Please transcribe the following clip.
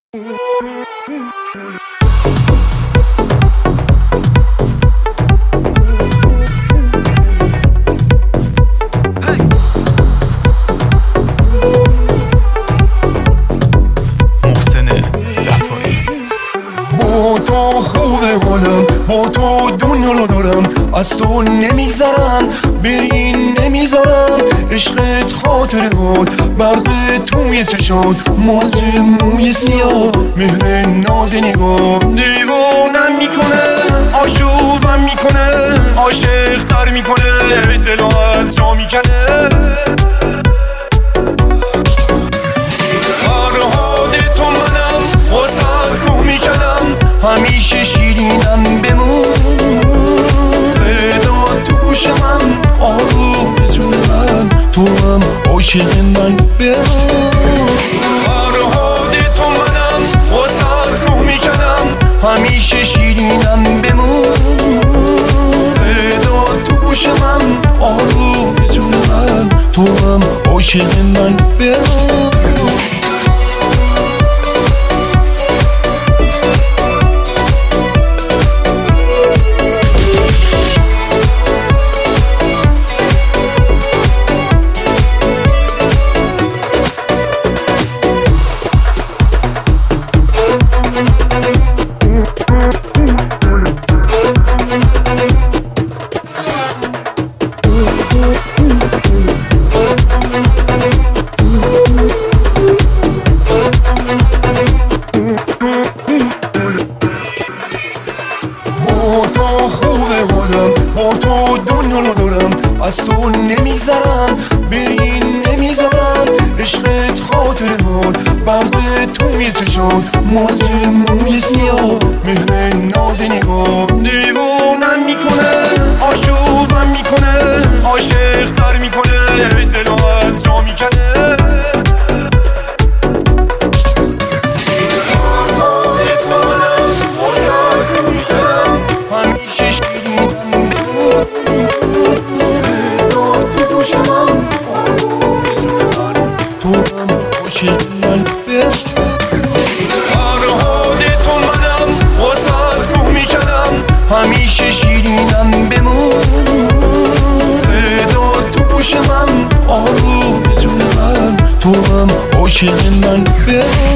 با تو دنیا رو دارم، از تو نمیگذرم، بری نمیذارم. عشقت خاطره بود، برق توی چشات، موج موی سیاه، مهر ناز نگاه دیوانم میکنه، آشوبم میکنه، عاشق تر میکنه، دلو از جا میکنه. فرهاد تو منم، واسه کوه میکنم، همیشه شیرینم بمون. صدا تو گوش من، آروم جون من، تو هم عاشق من بمون. فرهاد تو منم، واسه کوه میکنم، همیشه شیرینم بمون. صدا تو گوش من، آروم جون من، تو هم عاشق من بمون. با تو دنیا رو دارم، از تو نمیگذرم، بری نمیذارم. عشقت خاطره بود، برق توی چشات، موج موی سیاه، مهر ناز نگاه دیوانم میکنه، آشوبم میکنه، عاشق تر میکنه، دلو از جا میکنه. فرهاد تو منم، واسه کوه میکنم، همیشه شیرینم بمون. صدا تو گوش من، آروم جون من، تو هم عاشق من بمون.